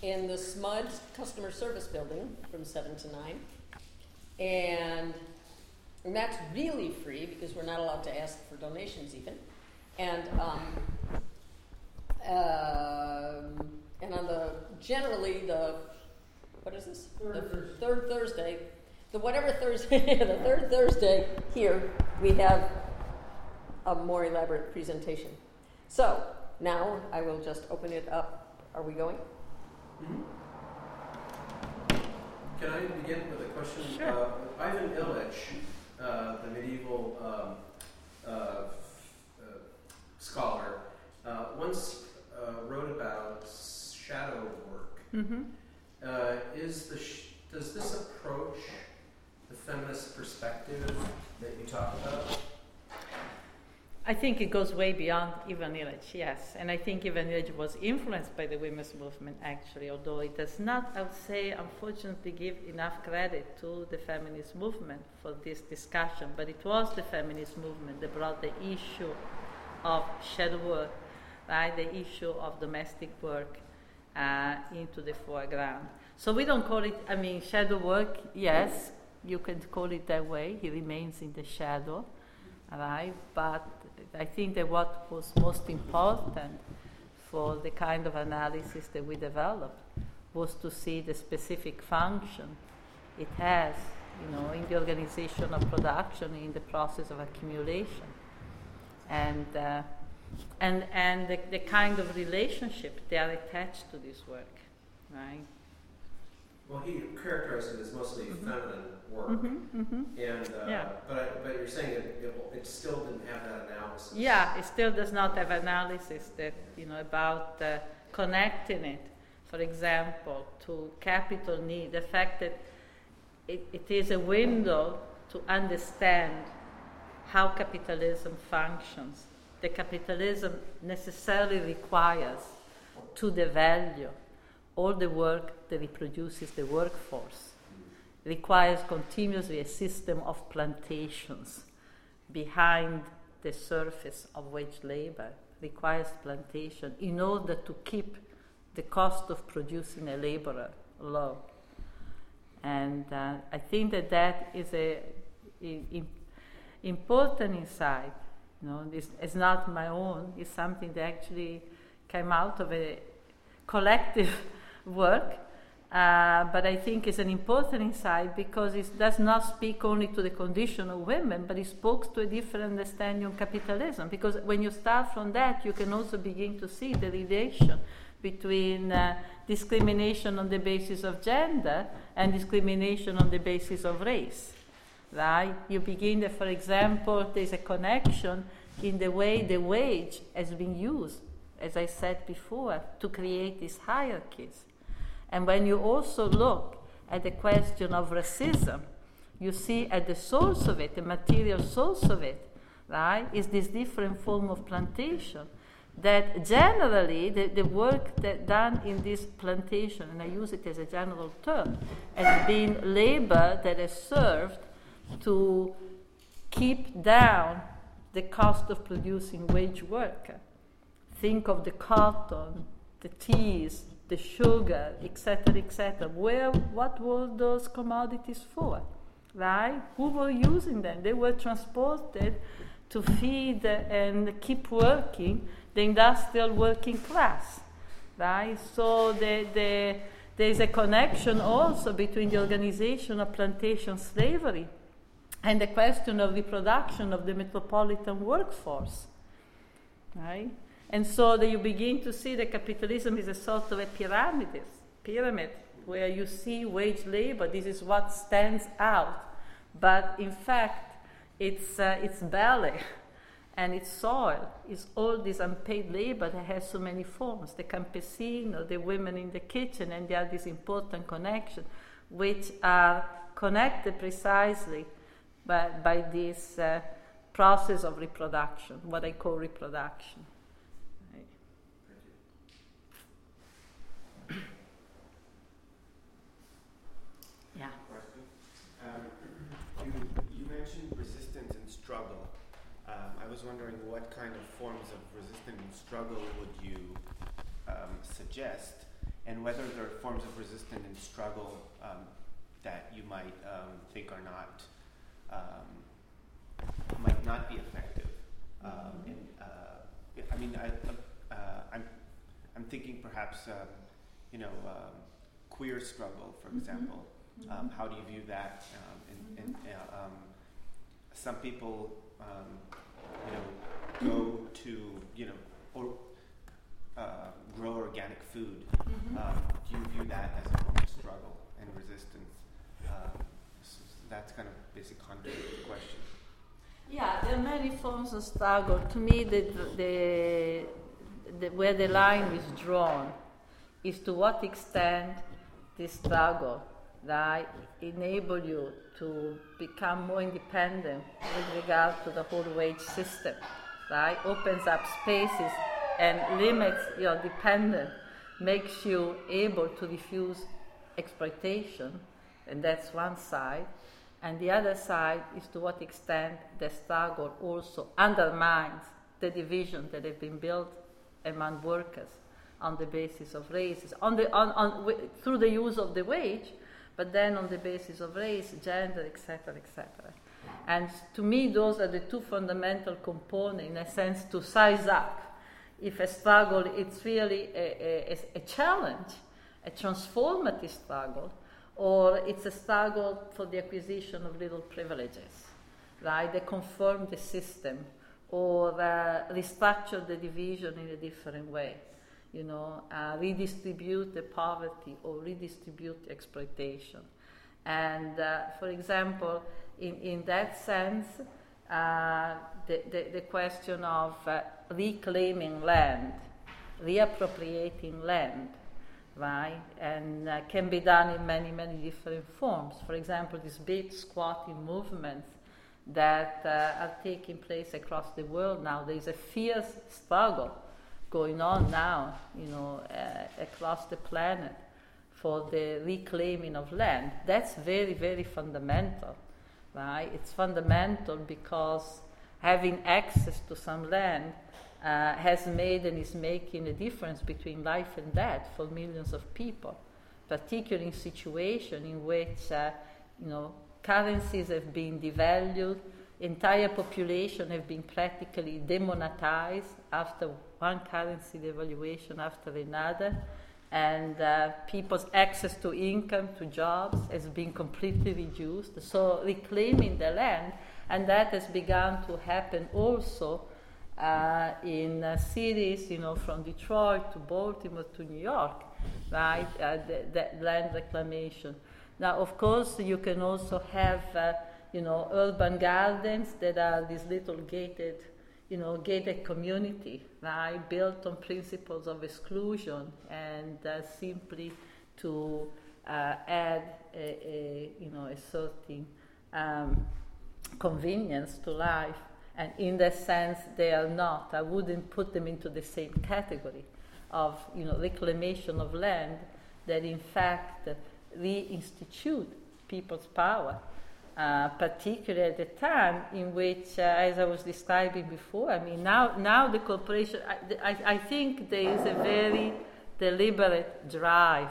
in the SMUD customer service building from 7 to 9. And that's really free because we're not allowed to ask for donations even. And on the generally the what is this? Third Thursday. The third Thursday here we have a more elaborate presentation. So now I will just open it up. Are we going? Mm-hmm. Can I begin with a question? Sure. Ivan Illich, the medieval scholar, once wrote about shadow work. Mm-hmm. Does this approach the feminist perspective that you talk about? I think it goes way beyond Ivan Illich, yes. And I think Ivan Illich was influenced by the women's movement, actually, although it does not, I would say, unfortunately, give enough credit to the feminist movement for this discussion. But it was the feminist movement that brought the issue of shadow work, right, the issue of domestic work into the foreground. So we don't call it, shadow work, yes, you can call it that way. He remains in the shadow, right? But I think that what was most important for the kind of analysis that we developed was to see the specific function it has, in the organization of production, in the process of accumulation, and the kind of relationship they are attached to this work, right? Well, he characterized it as mostly feminine work, and but you're saying it still didn't have that analysis. Yeah, it still does not have analysis that about connecting it, for example, to capital need. The fact that it is a window to understand how capitalism functions. The capitalism necessarily requires to devalue all the work that reproduces the workforce. It requires continuously a system of plantations behind the surface of wage labor. It requires plantation in order to keep the cost of producing a laborer low. And I think that is an important insight. This is not my own. It's something that actually came out of a collective work, but I think it's an important insight because it does not speak only to the condition of women, but it speaks to a different understanding of capitalism. Because when you start from that, you can also begin to see the relation between discrimination on the basis of gender and discrimination on the basis of race. Right? You begin that, for example, there's a connection in the way the wage has been used, as I said before, to create these hierarchies. And when you also look at the question of racism, you see at the source of it, the material source of it, right, is this different form of plantation. That generally, the work that done in this plantation, and I use it as a general term, has been labor that has served to keep down the cost of producing wage work. Think of the cotton, the teas, the sugar, etc., etc. What were those commodities for, right? Who were using them? They were transported to feed and keep working the industrial working class, right? So there's a connection also between the organization of plantation slavery and the question of reproduction of the metropolitan workforce, right? And so that you begin to see that capitalism is a sort of a pyramid where you see wage labor. This is what stands out. But in fact, its belly and its soil is all this unpaid labor that has so many forms. The campesino, the women in the kitchen, and there are these important connections which are connected precisely by this process of reproduction, what I call reproduction. Yeah. You mentioned resistance and struggle. I was wondering what kind of forms of resistance and struggle would you suggest, and whether there are forms of resistance and struggle that you might think are might not be effective. I'm thinking perhaps queer struggle, for example. How do you view that? Some people go to grow organic food. Do you view that as a form of struggle and resistance? That's kind of basic content of the question. Yeah, there are many forms of struggle. To me, where the line is drawn is to what extent this struggle enable you to become more independent with regard to the whole wage system, opens up spaces and limits your dependence, makes you able to refuse exploitation, and that's one side. And the other side is to what extent the struggle also undermines the division that have been built among workers on the basis of races, through the use of the wage, but then on the basis of race, gender, etc., etc. And to me, those are the two fundamental components, in a sense, to size up if a struggle it's really a challenge, a transformative struggle, or it's a struggle for the acquisition of little privileges, they confirm the system or restructure the division in a different way, redistribute the poverty or redistribute the exploitation. And for example, in that sense, the question of reclaiming land, reappropriating land, and can be done in many, many different forms. For example, these big squatting movements that are taking place across the world now. There is a fierce struggle going on now, across the planet for the reclaiming of land. That's very, very fundamental, It's fundamental because having access to some land has made and is making a difference between life and death for millions of people, particularly in situations in which currencies have been devalued, entire population have been practically demonetized after one currency devaluation after another, and people's access to income, to jobs, has been completely reduced. So reclaiming the land, and that has begun to happen also in cities, from Detroit to Baltimore to New York, the land reclamation. Now, of course, you can also have, urban gardens that are these little gated community, built on principles of exclusion and simply to add a certain convenience to life. And in that sense, they are not. I wouldn't put them into the same category of, reclamation of land that in fact reinstitute people's power, particularly at the time in which, as I was describing before, now the corporation, I think there is a very deliberate drive,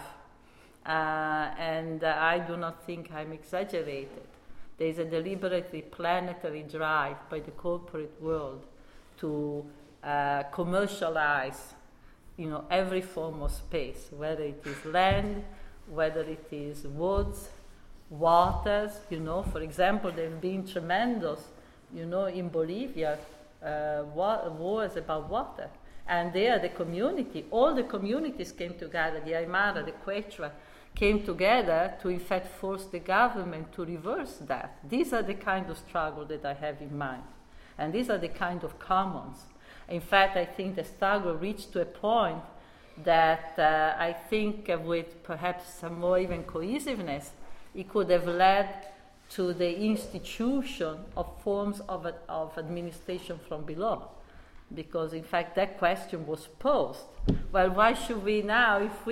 and I do not think I'm exaggerated. There is a deliberately planetary drive by the corporate world to commercialize, every form of space, whether it is land, whether it is woods, waters. For example, there have been tremendous, in Bolivia, wars about water, and there all the communities came together. The Aymara, the Quechua, came together to in fact force the government to reverse that. These are the kind of struggle that I have in mind. And these are the kind of commons. In fact, I think the struggle reached to a point that I think with perhaps some more even cohesiveness, it could have led to the institution of forms of administration from below. Because in fact that question was posed. Well, why should we now, if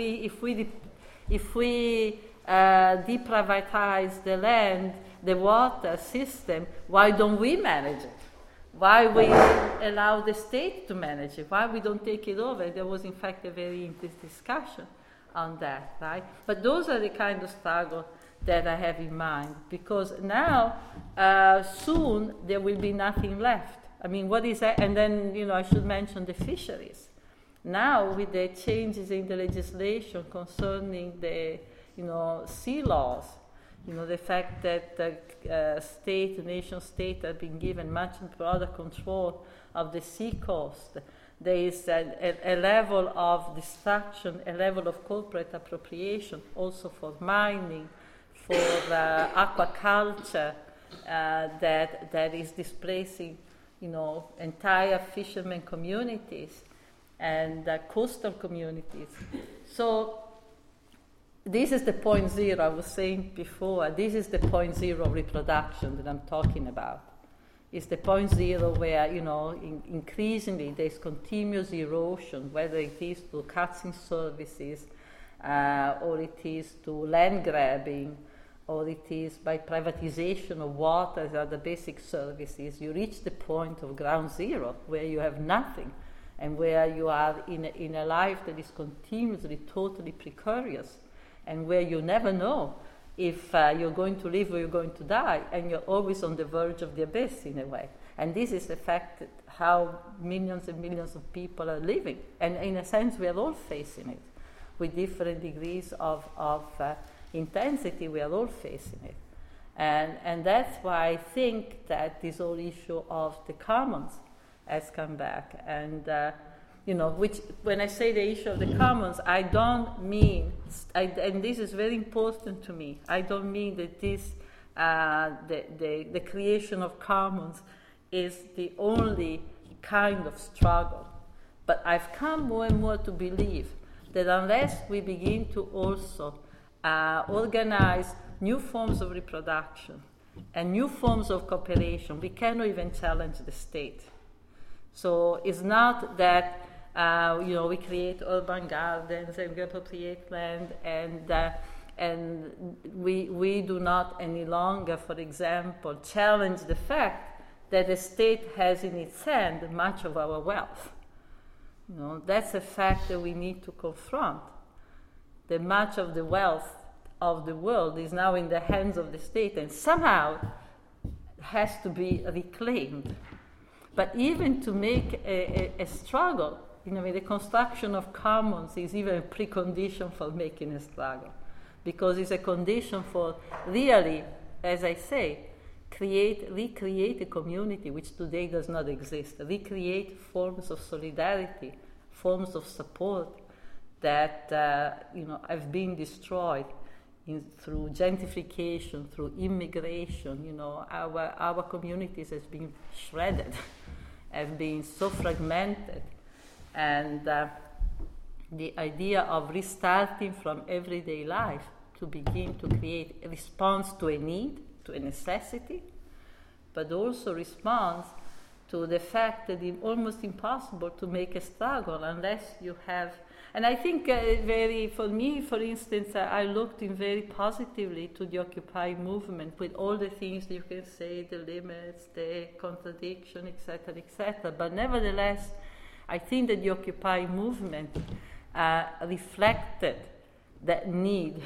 we deprivatize the land, the water system, why don't we manage it? Why we allow the state to manage it? Why we don't take it over? There was, in fact, a very intense discussion on that, right? But those are the kind of struggle that I have in mind, because now, soon, there will be nothing left. I mean, what is that? And then, I should mention the fisheries. Now, with the changes in the legislation concerning the, sea laws, the fact that the nation state have been given much broader control of the sea coast, there is a level of destruction, a level of corporate appropriation, also for mining, for aquaculture, that is displacing, entire fishermen communities and coastal communities. So this is the point zero I was saying before. This is the point zero reproduction that I'm talking about. It's the point zero where, increasingly there's continuous erosion, whether it is to cuts in services, or it is to land grabbing, or it is by privatization of water as other basic services. You reach the point of ground zero where you have nothing, and where you are in a life that is continuously, totally precarious, and where you never know if you're going to live or you're going to die, and you're always on the verge of the abyss in a way. And this is the fact how millions and millions of people are living. And in a sense, we are all facing it. With different degrees of intensity, we are all facing it. And that's why I think that this whole issue of the commons has come back. And which, when I say the issue of the commons, I don't mean, and this is very important to me, I don't mean that this, the creation of commons is the only kind of struggle. But I've come more and more to believe that unless we begin to also organize new forms of reproduction and new forms of cooperation, we cannot even challenge the state. So it's not that we create urban gardens and we appropriate land, and we do not any longer, for example, challenge the fact that the state has in its hand much of our wealth. That's a fact that we need to confront. That much of the wealth of the world is now in the hands of the state and somehow has to be reclaimed. But even to make a struggle, the construction of commons is even a precondition for making a struggle, because it's a condition for really, as I say, recreate a community which today does not exist, recreate forms of solidarity, forms of support that have been destroyed through gentrification, through immigration. Our communities have been shredded, have been so fragmented, and the idea of restarting from everyday life to begin to create a response to a need, to a necessity, but also response to the fact that it's almost impossible to make a struggle unless you have. And I think for me, for instance, I looked in very positively to the Occupy movement with all the things that you can say, the limits, the contradiction, etc. But nevertheless, I think that the Occupy movement reflected that need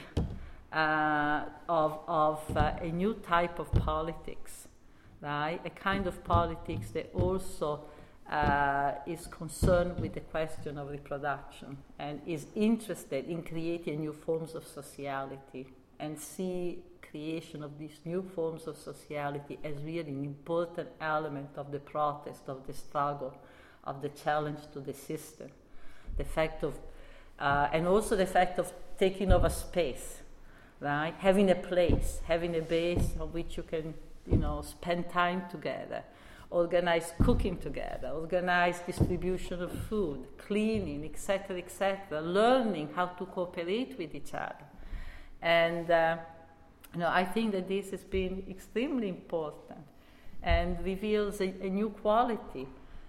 of a new type of politics, right? A kind of politics that also is concerned with the question of reproduction and is interested in creating new forms of sociality and see creation of these new forms of sociality as really an important element of the protest, of the struggle, of the challenge to the system. The fact of, and also the fact of taking over space, right? Having a place, having a base on which you can, spend time together, organize cooking together, organize distribution of food, cleaning, etc., learning how to cooperate with each other. And, I think that this has been extremely important and reveals a new quality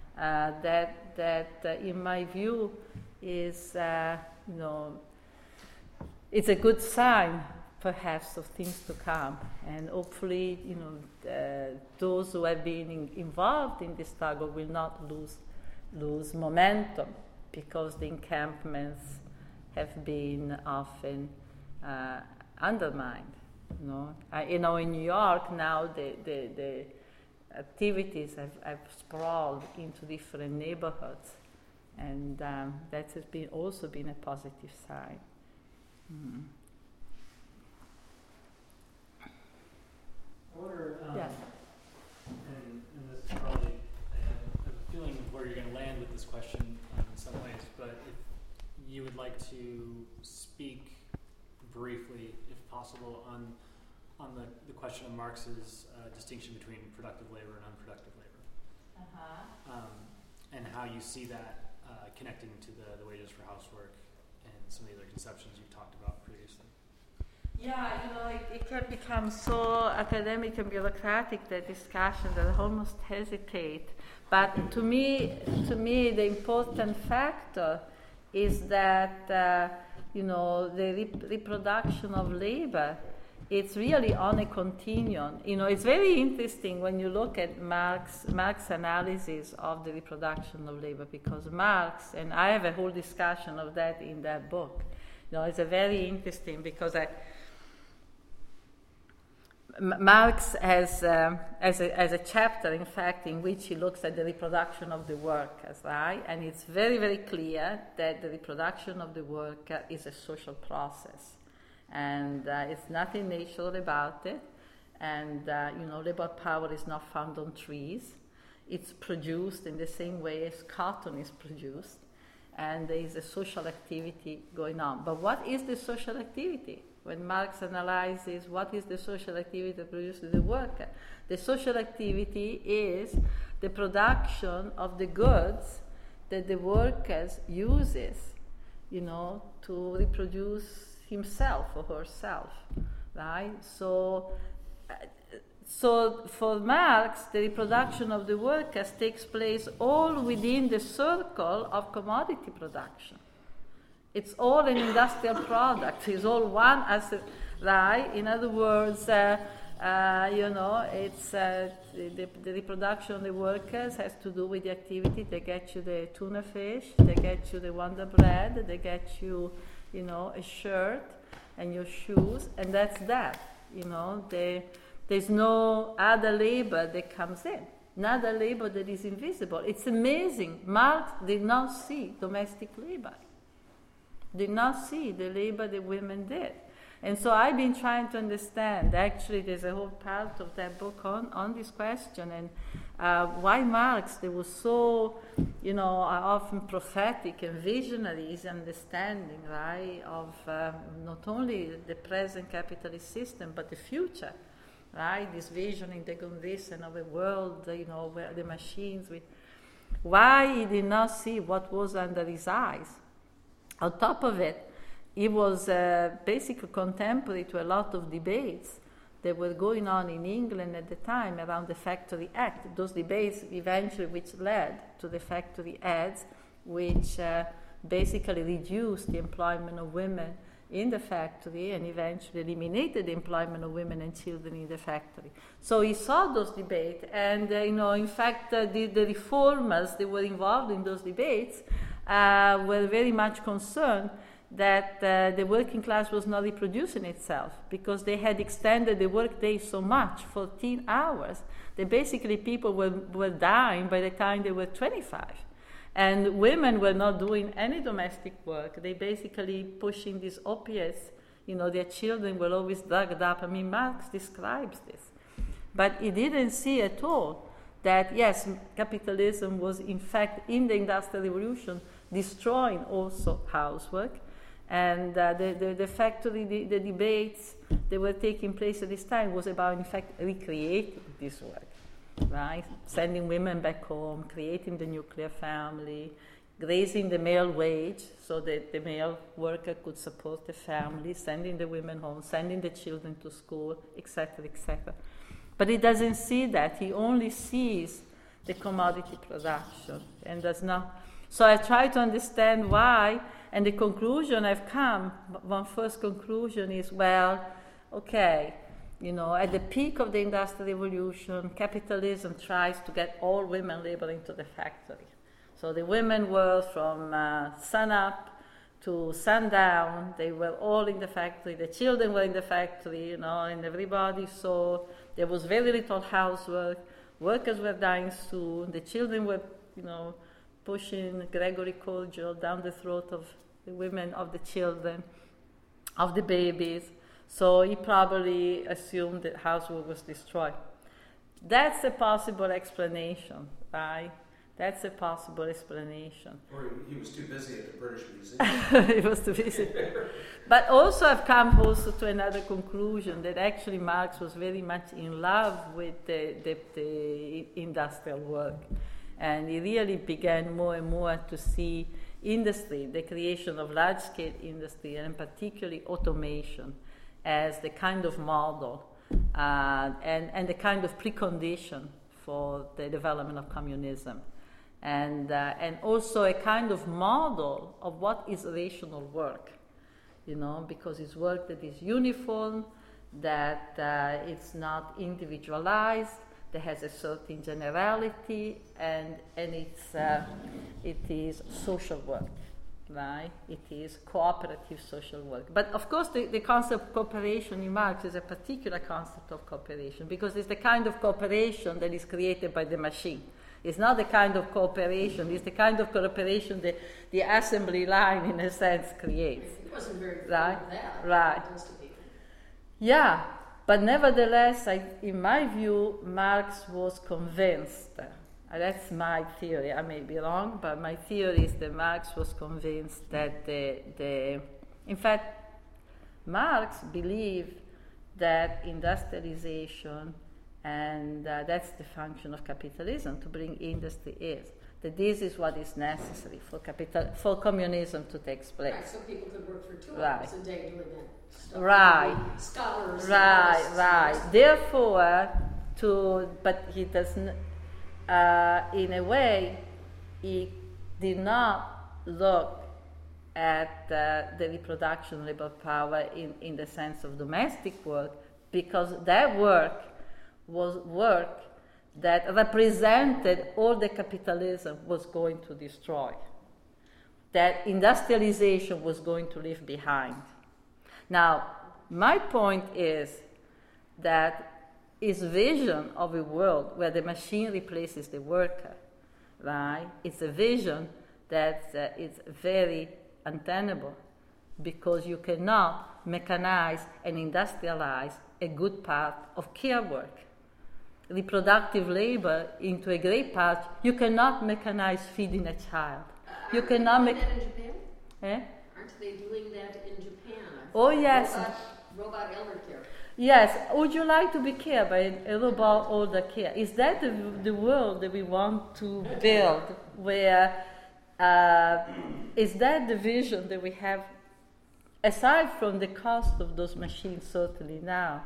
that in my view, is, it's a good sign, perhaps, of things to come. And hopefully, those who have been involved in this struggle will not lose momentum, because the encampments have been often undermined. In New York now the activities have sprawled into different neighborhoods, and that has also been a positive sign. Mm-hmm. I wonder, yeah. and this is probably a feeling of where you're going to land with this question in some ways, but if you would like to speak briefly, if possible, on the question of Marx's distinction between productive labor and unproductive labor, and how you see that connecting to the wages for housework and some of the other conceptions you've talked about previously. Yeah, it can become so academic and bureaucratic, that discussion, that I almost hesitate. But to me, the important factor is that the reproduction of labor, it's really on a continuum. It's very interesting when you look at Marx's analysis of the reproduction of labor, because Marx, and I have a whole discussion of that in that book. It's a very interesting, because Marx has a chapter, in fact, in which he looks at the reproduction of the workers, right? And it's very, very clear that the reproduction of the worker is a social process. And it's nothing natural about it. And, labor power is not found on trees. It's produced in the same way as cotton is produced. And there is a social activity going on. But what is the social activity? When Marx analyzes what is the social activity that produces the worker, the social activity is the production of the goods that the workers uses, to reproduce himself or herself, right? So for Marx, the reproduction of the workers takes place all within the circle of commodity production. It's all an industrial product. It's all one asset, right? In other words, it's the reproduction of the workers has to do with the activity. They get you the tuna fish, they get you the Wonder Bread, they get you, a shirt and your shoes, and that's that. There's no other labor that comes in, another labor that is invisible. It's amazing. Marx did not see domestic labor. Did not see the labor that women did. And so I've been trying to understand, actually there's a whole part of that book on this question, and why Marx, they was so, often prophetic and visionary, his understanding, right, of not only the present capitalist system, but the future, right, this visioning, the condition of a world, where the machines, why he did not see what was under his eyes. On top of it, he was basically contemporary to a lot of debates that were going on in England at the time around the Factory Act. Those debates eventually which led to the Factory Acts, which basically reduced the employment of women in the factory and eventually eliminated the employment of women and children in the factory. So he saw those debates, and in fact, the reformers that were involved in those debates were very much concerned that the working class was not reproducing itself, because they had extended the workday so much, 14 hours, that basically people were dying by the time they were 25. And women were not doing any domestic work. They basically pushing these opiates. Their children were always drugged up. I mean, Marx describes this. But he didn't see at all that, yes, capitalism was in fact in the Industrial Revolution destroying also housework, and the factory, the debates that were taking place at this time was about, in fact, recreating this work, right? Sending women back home, creating the nuclear family, raising the male wage so that the male worker could support the family, sending the women home, sending the children to school, etc., etc. But he doesn't see that. He only sees the commodity production and does not. So I try to understand why, and the conclusion I've come, one first conclusion is, well, okay, at the peak of the Industrial Revolution, capitalism tries to get all women labor into the factory. So the women were from sun up to sundown. They were all in the factory. The children were in the factory, and everybody saw there was very little housework. Workers were dying soon. The children were, pushing Gregory Cordial down the throat of the women, of the children, of the babies. So he probably assumed that housework was destroyed. That's a possible explanation, right? That's a possible explanation. Or he was too busy at the British Museum. He was too busy. But also I've come also to another conclusion, that actually Marx was very much in love with the industrial work. And he really began more and more to see industry, the creation of large-scale industry, and particularly automation, as the kind of model and the kind of precondition for the development of communism. And also a kind of model of what is rational work, because it's work that is uniform, that it's not individualized, that has a certain generality, and it is social work, right? It is cooperative social work. But of course, the concept of cooperation in Marx is a particular concept of cooperation, because it's the kind of cooperation that is created by the machine. It's not the kind of cooperation, it's the kind of cooperation that the assembly line, in a sense, creates. It wasn't very good right? at that. Right. Yeah, but nevertheless, in my view, Marx was convinced. That's my theory. I may be wrong, but my theory is that Marx was convinced that in fact, Marx believed that industrialization, and that's the function of capitalism, to bring industry is, that this is what is necessary for communism to take place. Right, so people could work for 2 Right. hours a day doing that stuff. Right. Scholars. Right. Therefore, but he doesn't, in a way, he did not look at the reproduction of labor power in the sense of domestic work, because that work was work that represented all the capitalism was going to destroy, that industrialization was going to leave behind. Now, my point is that his vision of a world where the machine replaces the worker, right? It's a vision that is very untenable, because you cannot mechanize and industrialize a good part of care work. Reproductive labor, into a great part, you cannot mechanize feeding a child. You cannot make that in Japan? Eh? Aren't they doing that in Japan? Oh yes. Robot elder care. Yes. Would you like to be cared by a robot elder care? Is that the world that we want to build? Where is that the vision that we have? Aside from the cost of those machines, certainly now,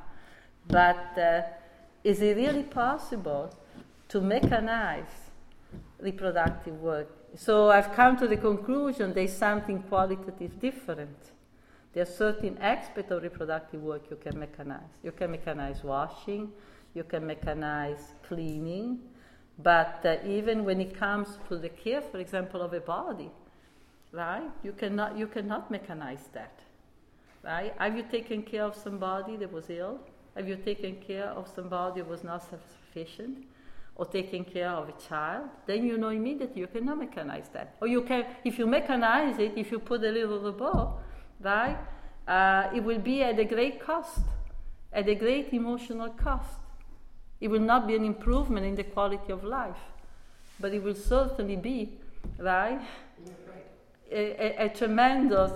but is it really possible to mechanize reproductive work? So I've come to the conclusion there's something qualitative different. There are certain aspects of reproductive work you can mechanize. You can mechanize washing, you can mechanize cleaning, but even when it comes to the care, for example, of a body, right? You cannot mechanize that, right? Have you taken care of somebody that was ill? Have you taken care of somebody who was not self-sufficient? Or taking care of a child? Then you know immediately you cannot mechanize that. Or you can, if you mechanize it, if you put a little robot, right, it will be at a great cost, at a great emotional cost. It will not be an improvement in the quality of life, but it will certainly be, right, a tremendous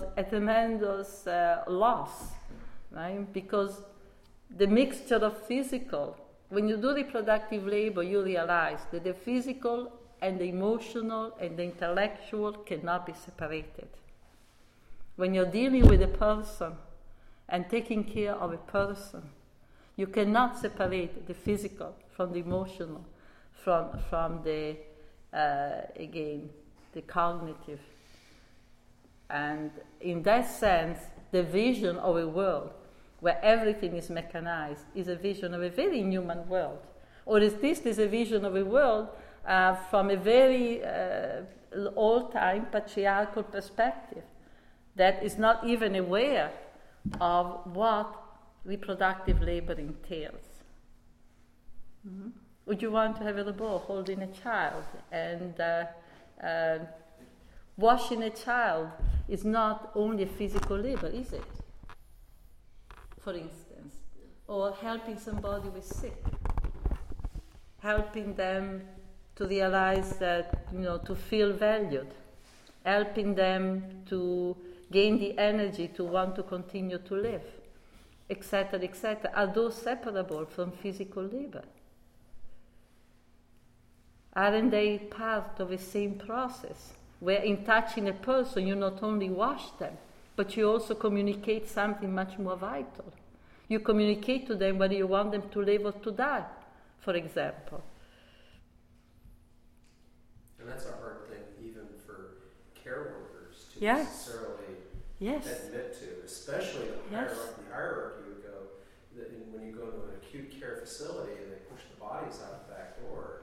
loss, right, because the mixture of physical, when you do reproductive labor, you realize that the physical and the emotional and the intellectual cannot be separated. When you're dealing with a person and taking care of a person, you cannot separate the physical from the emotional, from the, again, the cognitive. And in that sense, the vision of a world where everything is mechanized is a vision of a very inhuman world. Or is a vision of a world from a very old-time patriarchal perspective, that is not even aware of what reproductive labor entails. Mm-hmm. Would you want to have a robot holding a child? And washing a child is not only a physical labor, is it? For instance, or helping somebody who is sick, helping them to realize that, to feel valued, helping them to gain the energy to want to continue to live, etc., etc. Are those separable from physical labor? Aren't they part of the same process, where in touching a person you not only wash them, but you also communicate something much more vital. You communicate to them whether you want them to live or to die, for example. And that's a hard thing even for care workers to Yes. necessarily Yes. admit to, especially the hierarchy would go, when you go to an acute care facility and they push the bodies out the back door,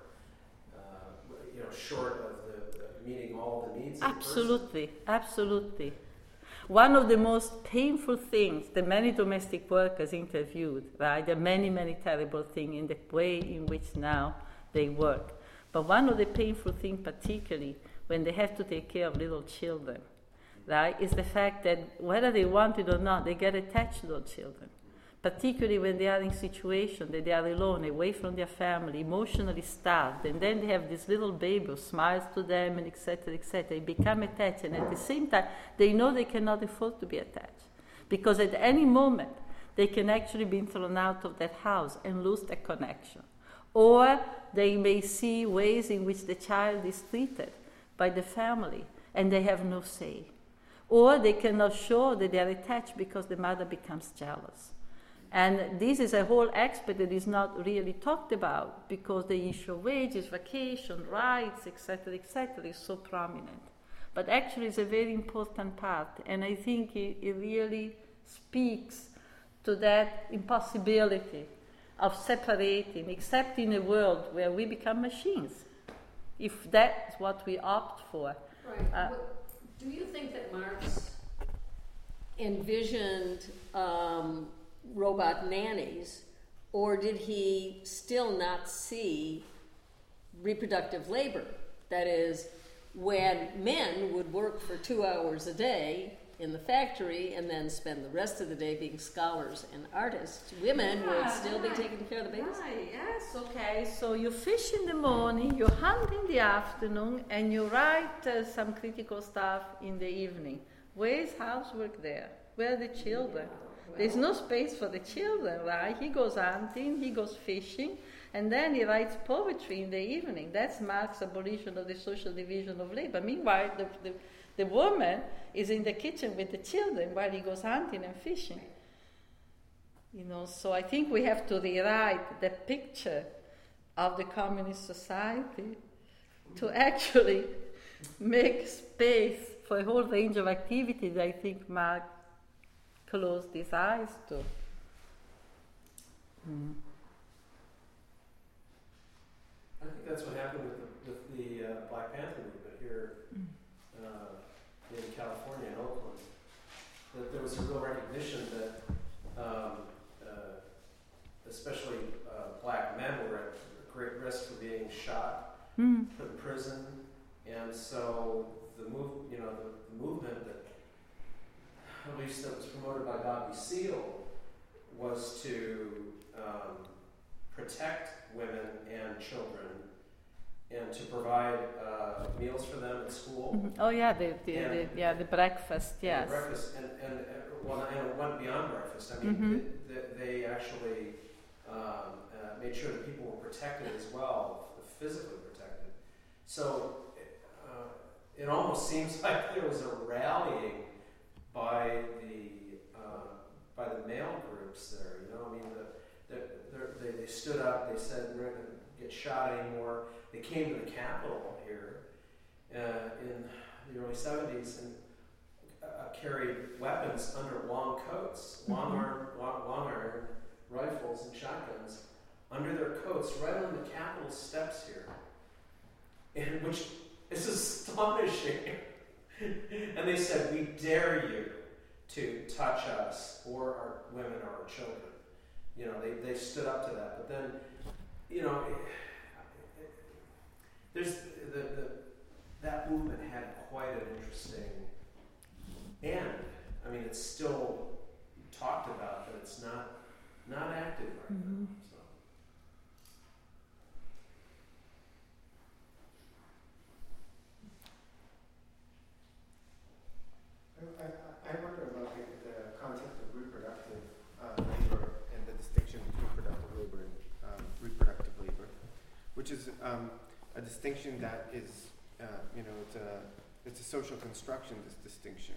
short of the meeting all the needs of the person. Absolutely. One of the most painful things the many domestic workers interviewed, right? There are many, many terrible things in the way in which now they work. But one of the painful things, particularly when they have to take care of little children, right, is the fact that whether they want it or not, they get attached to those children. Particularly when they are in situations that they are alone, away from their family, emotionally starved, and then they have this little baby who smiles to them, and etc., etc. They become attached, and at the same time, they know they cannot afford to be attached. Because at any moment, they can actually be thrown out of that house and lose that connection. Or they may see ways in which the child is treated by the family, and they have no say. Or they cannot show that they are attached because the mother becomes jealous. And this is a whole aspect that is not really talked about because the issue of wages, vacation, rights, etc., is so prominent. But actually it's a very important part, and I think it really speaks to that impossibility of separating, except in a world where we become machines, if that's what we opt for. Right. Do you think that Marx envisioned robot nannies, or did he still not see reproductive labor? That is, when men would work for 2 hours a day in the factory and then spend the rest of the day being scholars and artists, women would still be taking care of the babies? Right, yes, okay. So you fish in the morning, you hunt in the afternoon, and you write some critical stuff in the evening. Where's housework there? Where are the children? There's no space for the children, right? He goes hunting, he goes fishing, and then he writes poetry in the evening. That's Marx's abolition of the social division of labor. Meanwhile, the woman is in the kitchen with the children while he goes hunting and fishing. So I think we have to rewrite the picture of the communist society to actually make space for a whole range of activities that I think Marx closed his eyes to. I think that's what happened with the Black Panther movement here in California, in Oakland. That there was a real recognition that especially black men were at great risk for being shot, put in prison, and so the movement that, at least that was promoted by Bobby Seale, was to protect women and children and to provide meals for them at school. Mm-hmm. Oh yeah, the breakfast, yes. The breakfast, and it went beyond breakfast. I mean, they actually made sure that people were protected as well, physically protected. So it almost seems like there was a rallying by the male groups there. I mean, they stood up. They said we're not going to get shot anymore. They came to the Capitol here in the early 70s and carried weapons under long coats, long iron rifles and shotguns under their coats, right on the Capitol steps here, and which is astonishing. And they said, we dare you to touch us or our women or our children. You know, they stood up to that. But then, you know, there's that movement had quite an interesting end. I mean, it's still talked about, but it's not active right now. So. I wonder about the concept of reproductive labor and the distinction between productive labor and reproductive labor, which is a distinction that is, it's a social construction, this distinction.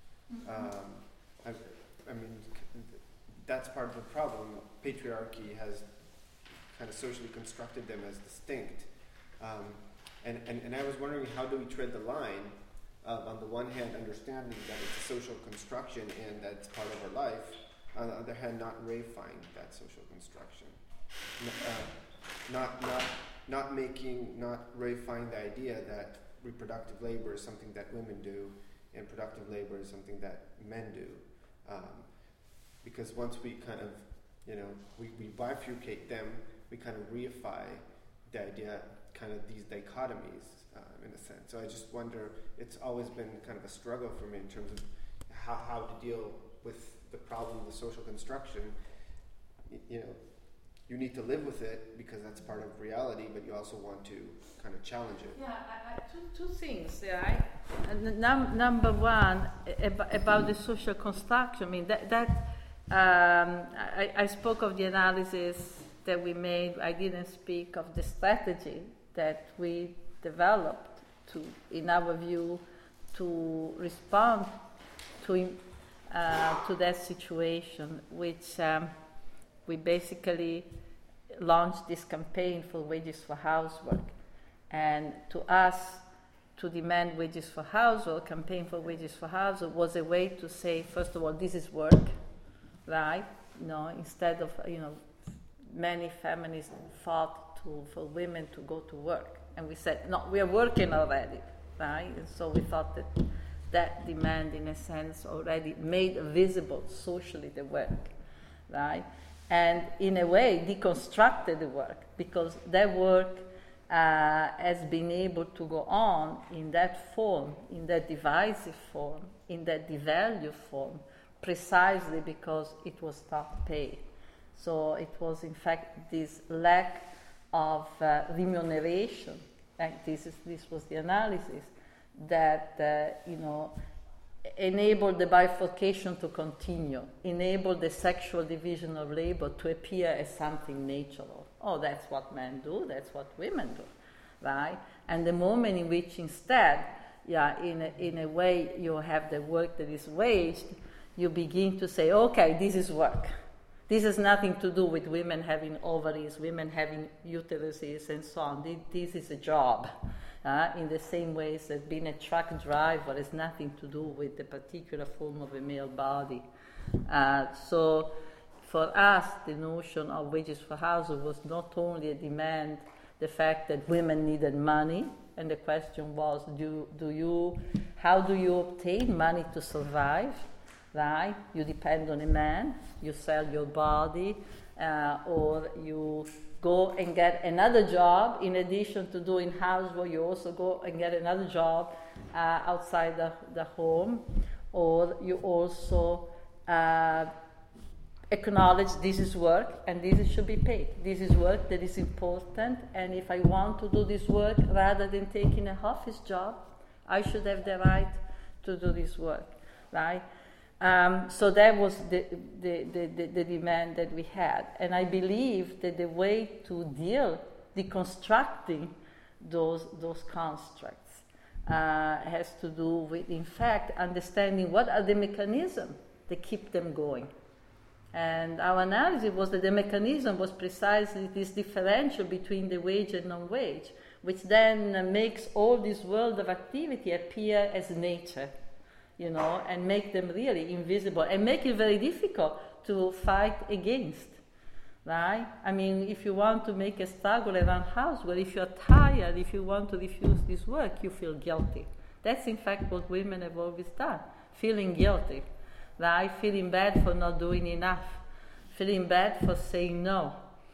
I mean, that's part of the problem. Patriarchy has kind of socially constructed them as distinct. And I was wondering, how do we tread the line of, on the one hand, understanding that it's a social construction and that's part of our life, on the other hand, not reifying that social construction. Not reifying the idea that reproductive labor is something that women do and productive labor is something that men do. Because once we kind of, we bifurcate them, we kind of reify the idea, kind of these dichotomies, in a sense. So I just wonder, it's always been kind of a struggle for me in terms of how to deal with the problem of the social construction. You need to live with it because that's part of reality, but you also want to kind of challenge it. Yeah, two things. Yeah, number one, about the social construction. I mean, I spoke of the analysis that we made. I didn't speak of the strategy that we developed to, in our view, to respond to that situation, which we basically launched this campaign for wages for housework. And to us, to demand wages for housework, campaign for wages for housework, was a way to say, first of all, this is work, right? Instead of, many feminists fought for women to go to work. And we said, no, we are working already, right? And so we thought that demand, in a sense, already made visible socially the work, right? And in a way, deconstructed the work, because that work has been able to go on in that form, in that divisive form, in that devalued form, precisely because it was not paid. So it was, in fact, this lack of remuneration, and this was the analysis, that, enabled the bifurcation to continue, enabled the sexual division of labor to appear as something natural. Oh, that's what men do, that's what women do, right? And the moment in which instead, in a way you have the work that is waged, you begin to say, okay, this is work. This has nothing to do with women having ovaries, women having uteruses, and so on. This is a job. In the same ways that being a truck driver has nothing to do with the particular form of a male body. So for us, the notion of wages for housework was not only a demand, the fact that women needed money, and the question was, how do you obtain money to survive, right? You depend on a man, you sell your body, or you go and get another job. In addition to doing housework, you also go and get another job outside the home, or you also acknowledge this is work and this should be paid. This is work that is important, and if I want to do this work rather than taking an office job, I should have the right to do this work, right? So that was the demand that we had. And I believe that the way to deconstructing those constructs has to do with, in fact, understanding what are the mechanisms that keep them going. And our analysis was that the mechanism was precisely this differential between the wage and non-wage, which then makes all this world of activity appear as nature, and make them really invisible, and make it very difficult to fight against, right? I mean, if you want to make a struggle around housework, if you're tired, if you want to refuse this work, you feel guilty, That's in fact what women have always done, feeling guilty, right? Feeling bad for not doing enough, feeling bad for saying no.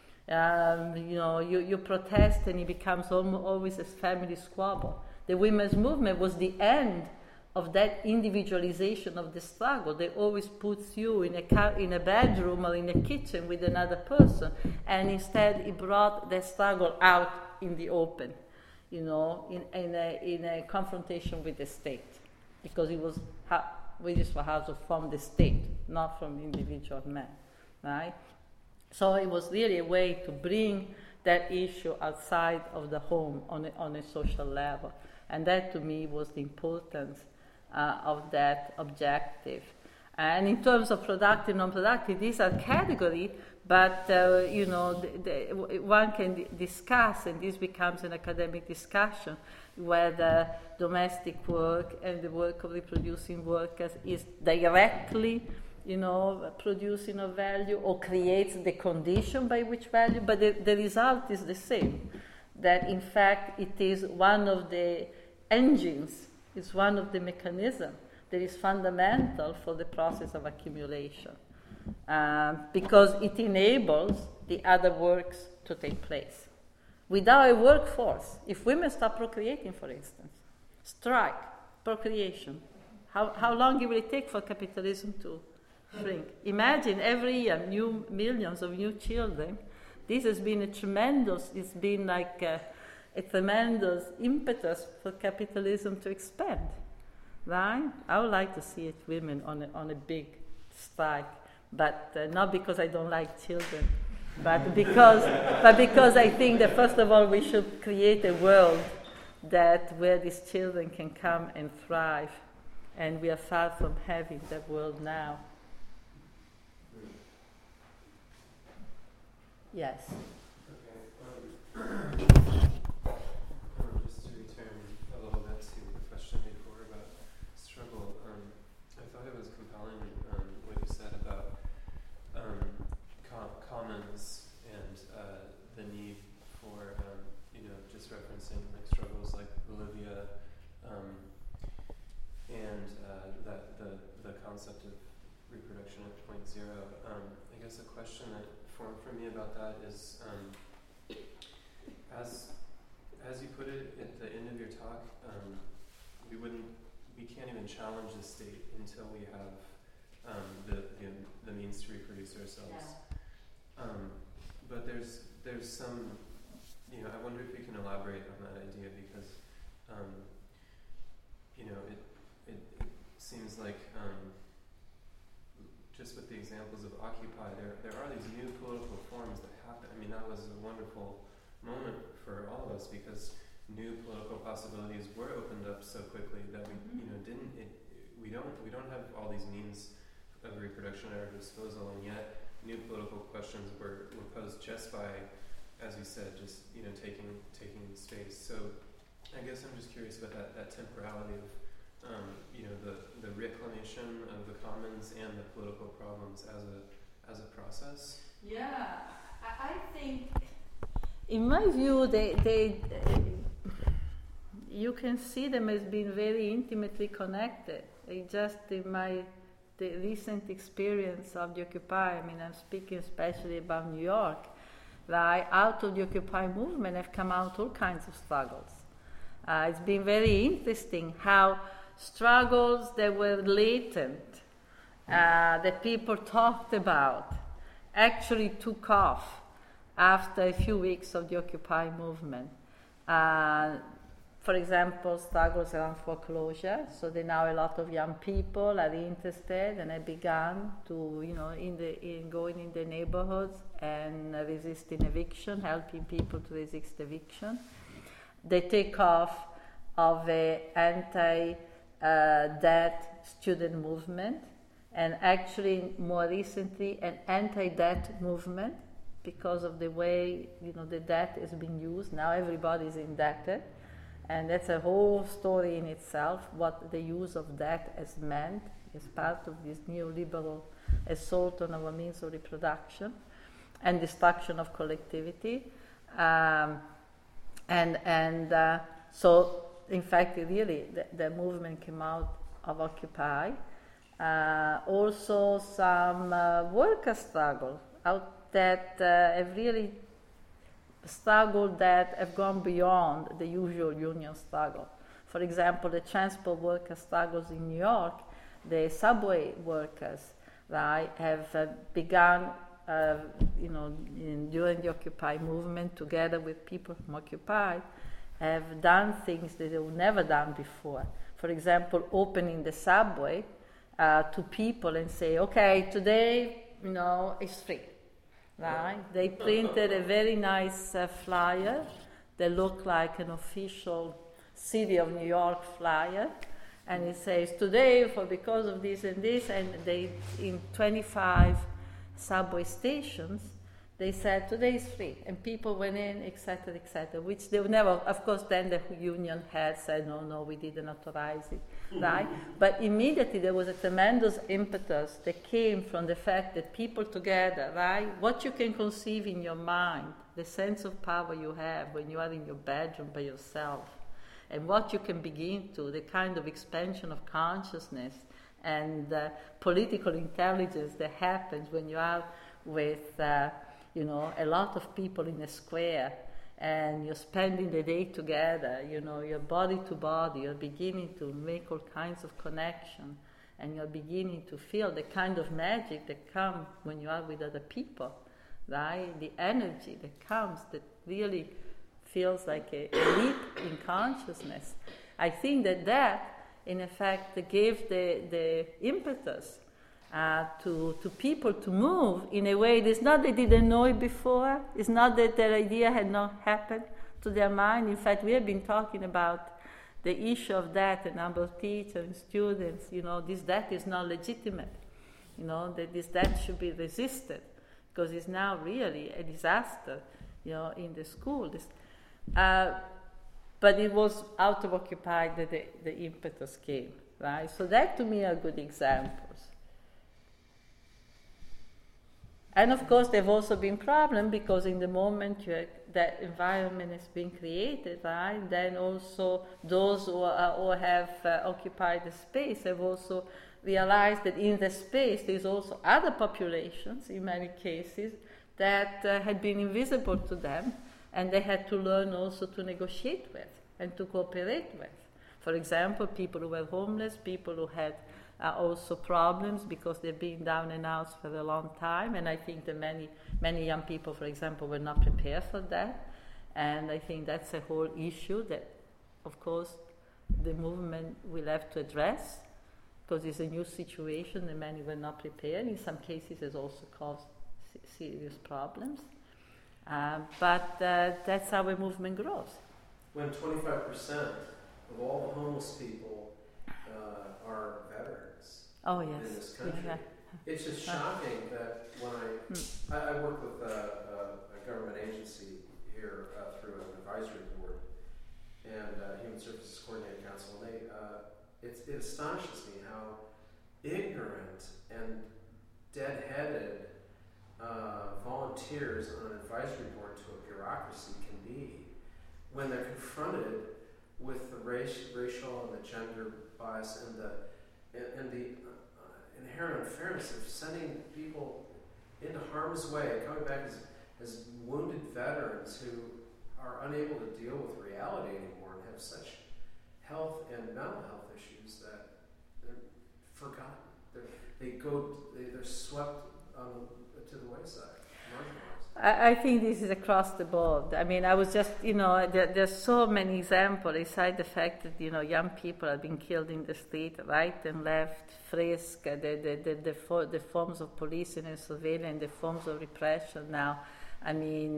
You protest and it becomes always a family squabble. The women's movement was the end of that individualization of the struggle. They always puts you in a bedroom or in a kitchen with another person, and instead it brought the struggle out in the open, in a confrontation with the state, because it was wages for household from the state, not from individual men, right? So it was really a way to bring that issue outside of the home on a social level, and that to me was the importance of that objective. And in terms of productive, non-productive, these are categories, but one can discuss, and this becomes an academic discussion, whether domestic work and the work of reproducing workers is directly, producing a value or creates the condition by which value, but the result is the same, that in fact it is one of the engines, it's one of the mechanisms that is fundamental for the process of accumulation, because it enables the other works to take place. Without a workforce, if women stop procreating, for instance, strike, procreation, how long will it take for capitalism to shrink? Imagine every year millions of new children. This has been it's been like a tremendous impetus for capitalism to expand, right? I would like to see it women on a big strike, but not because I don't like children, but because I think that first of all we should create a world where these children can come and thrive, and we are far from having that world now. Yes. Okay. Just to return a little bit to the question before about struggle, I thought it was compelling what you said about commons and the need for, just referencing like struggles like Bolivia, and that the concept of reproduction at point zero. I guess a question that formed for me about that is, as you put it at the end of your talk, we can't even challenge the state until we have the means to reproduce ourselves. Yeah. But there's some, I wonder if you can elaborate on that idea, because it seems like just with the examples of Occupy, there are these new political forms that happen. I mean, that was a wonderful moment for all of us, because new political possibilities were opened up so quickly that we don't have all these means of reproduction at our disposal, and yet new political questions were posed just by, as you said, just taking space. So I guess I'm just curious about that temporality of the reclamation of the commons and the political problems as a process. Yeah, I think, in my view, they you can see them as being very intimately connected. Just in the recent experience of the Occupy, I'm speaking especially about New York, right? Out of the Occupy movement have come out all kinds of struggles. It's been very interesting how struggles that were latent, that people talked about, actually took off after a few weeks of the Occupy movement. For example, struggles around foreclosure. So now a lot of young people are interested and have begun to, in going in the neighborhoods and resisting eviction, helping people to resist eviction. They take off of an anti-debt student movement, and actually more recently an anti-debt movement, because of the way the debt is being used. Now everybody is indebted, and that's a whole story in itself, what the use of debt has meant as part of this neoliberal assault on our means of reproduction and destruction of collectivity. So in fact, really, the movement came out of Occupy. Also, some worker struggle out that have really struggled that have gone beyond the usual union struggle. For example, the transport worker struggles in New York, the subway workers, right, have begun, during the Occupy movement, together with people from Occupy, have done things that they have never done before. For example, opening the subway to people and say, okay, today, it's free, right? They printed a very nice flyer that looked like an official City of New York flyer, and it says, today, because of this and this, and they, in 25 subway stations, they said, today is free, and people went in, etc., which they would never, of course, then the union had said, no, we didn't authorize it, right? But immediately there was a tremendous impetus that came from the fact that people together, right, what you can conceive in your mind, the sense of power you have when you are in your bedroom by yourself, and what you can begin to, the kind of expansion of consciousness and political intelligence that happens when you are with a lot of people in a square and you're spending the day together, you're body to body, you're beginning to make all kinds of connection, and you're beginning to feel the kind of magic that comes when you are with other people, right? The energy that comes that really feels like a leap in consciousness. I think that in effect gave the impetus to people to move in a way. It's not they didn't know it before. It's not that their idea had not happened to their mind. In fact, we have been talking about the issue of that, a number of teachers and students, this death is not legitimate. That this death should be resisted because it's now really a disaster, in the school. But it was out of Occupy that the impetus came, right? So that to me are good examples. And of course, there have also been problems because in the moment that environment has been created, right? Then also those who have occupied the space have also realized that in the space there's also other populations, in many cases, that had been invisible to them, and they had to learn also to negotiate with and to cooperate with. For example, people who were homeless, people who had also problems because they've been down and out for a long time, and I think that many young people, for example, were not prepared for that, and I think that's a whole issue that, of course, the movement will have to address because it's a new situation and many were not prepared. In some cases, it's also caused serious problems. But that's how a movement grows. When 25% of all the homeless people are veterans in this country, it's just shocking that when I work with a government agency here through an advisory board and Human Services Coordinating Council, and it astonishes me how ignorant and dead-headed volunteers on an advisory board to a bureaucracy can be when they're confronted with the racial and the gender bias and the inherent unfairness of sending people into harm's way, coming back as wounded veterans who are unable to deal with reality anymore and have such health and mental health issues that they're forgotten. They're swept to the wayside, marginalized. I think this is across the board. I mean, I was just, there's so many examples, aside the fact that, young people are being killed in the street, right and left, frisk, the forms of policing and surveillance, the forms of repression now. I mean,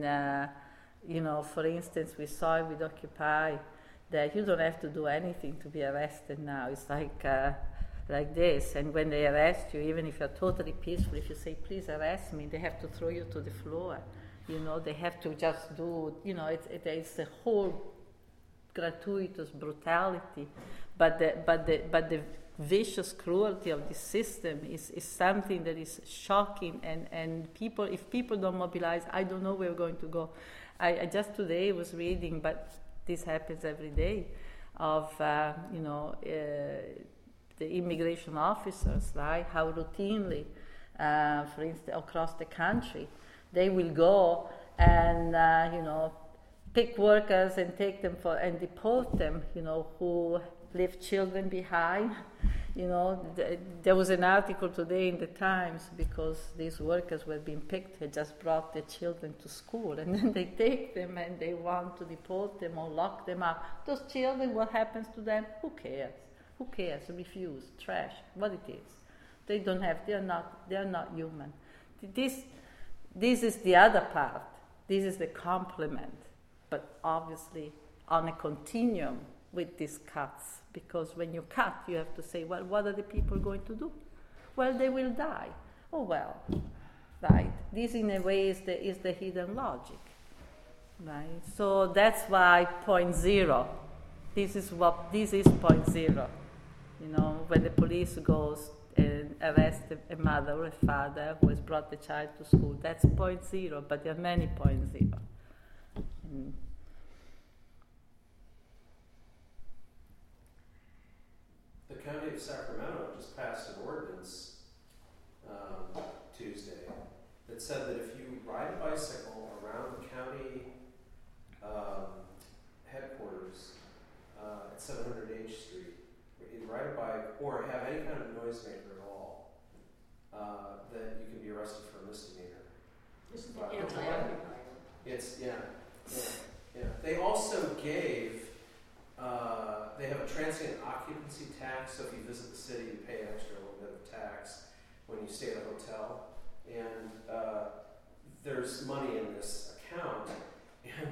for instance, we saw it with Occupy, that you don't have to do anything to be arrested now. It's like this, and when they arrest you, even if you're totally peaceful, if you say, please arrest me, they have to throw you to the floor. They have to just do, it's a whole gratuitous brutality, but the vicious cruelty of this system is something that is shocking, and if people don't mobilize, I don't know where we're going to go. I just today was reading, but this happens every day, of the immigration officers, right? How routinely, for instance, across the country, they will go and pick workers and take them and deport them. Who leave children behind. There was an article today in the Times because these workers were being picked, had just brought their children to school, and then they take them and they want to deport them or lock them up. Those children, what happens to them? Who cares? Who cares? Refuse, trash, what it is. They are not human. This is the other part. This is the complement, but obviously on a continuum with these cuts. Because when you cut, you have to say, well, what are the people going to do? Well, they will die. Oh, well, right. This, in a way, is the hidden logic, right? So that's why point zero. This is point zero. When the police goes and arrests a mother or a father who has brought the child to school, that's point zero. But there are many point zero. The County of Sacramento just passed an ordinance Tuesday that said that if you ride a bicycle around the county headquarters at 700 H Street, you ride a bike or have any kind of noisemaker at all, that you can be arrested for a misdemeanor. This is the anti-occupier. It's yeah. They also gave. They have a transient occupancy tax, so if you visit the city, you pay an extra little bit of tax when you stay at a hotel. And there's money in this account, and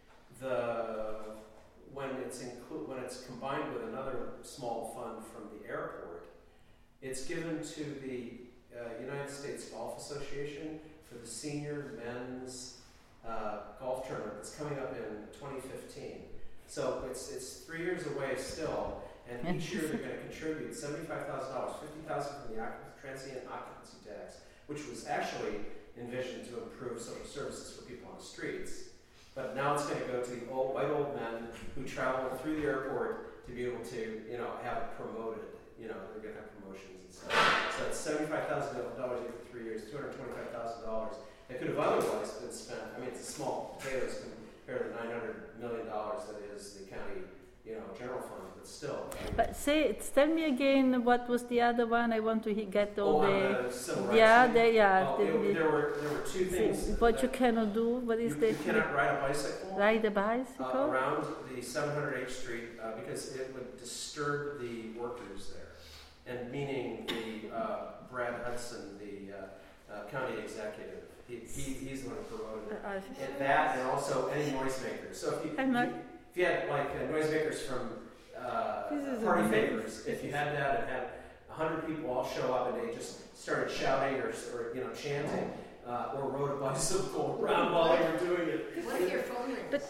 when it's combined with another small fund from the airport, it's given to the United States Golf Association for the senior men's golf tournament that's coming up in 2015. So it's 3 years away still, and each year they're going to contribute $75,000, $50,000 from the transient occupancy tax, which was actually envisioned to improve social services for people on the streets. But now it's going to go to the white old men who travel through the airport to be able to, have it promoted. They're going to have promotions and stuff. So it's $75,000 for 3 years, $225,000. It could have otherwise been spent. I mean, it's a small potatoes compared to the $900 million that is the county, general fund, but still. But tell me again, what was the other one? I want to get all the civil rights. There were two things. What you cannot do? What is you cannot ride a bicycle. Ride a bicycle around the 700 H Street because it would disturb the workers there, and meaning the Brad Hudson, the county executive. He's the one who promoted it. And that, and also any noisemakers. So if you had like noisemakers from party favors, if you had that and had 100 people all show up and they just started shouting or chanting, or rode a bicycle around while they were doing it. What if your phone rings? But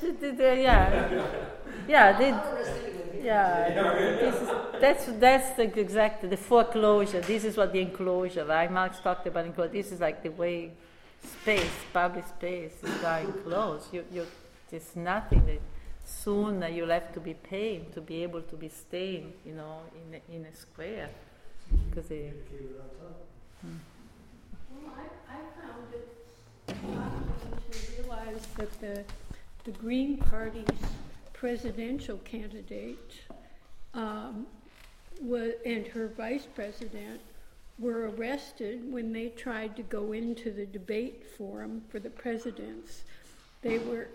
that's exactly the foreclosure. This is what the enclosure, right? Marx talked about enclosure. This is like the way public space is going close. There's nothing that soon you'll have to be paying to be able to be staying, in a square. Because Well, I found it possible to realize that the Green Party's presidential candidate and her vice president were arrested when they tried to go into the debate forum for the presidents. They were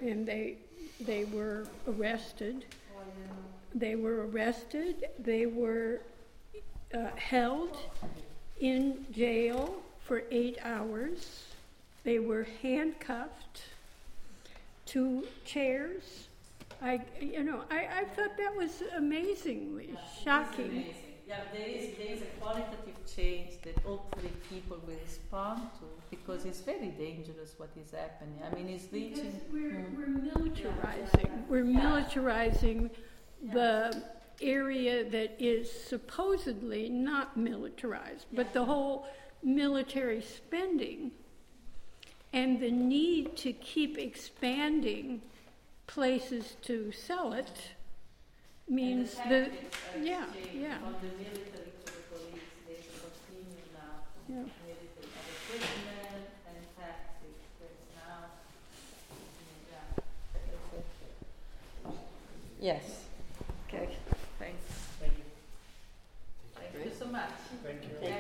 arrested. They were arrested. They were held in jail for 8 hours. They were handcuffed to chairs. I thought that was amazingly shocking. Yeah, there is a qualitative change that hopefully people will respond to, because it's very dangerous what is happening. I mean, it's reaching. Because we're militarizing. Yeah. We're militarizing the area that is supposedly not militarized, but the whole military spending and the need to keep expanding places to sell it means and the tactics are yeah, exchanged yeah. from the military to the police. There's a continuum now from Yeah. military of equipment and tactics. There's now, Yes. Okay. Thanks. Thank you. Thank you so much. Thank you. Thank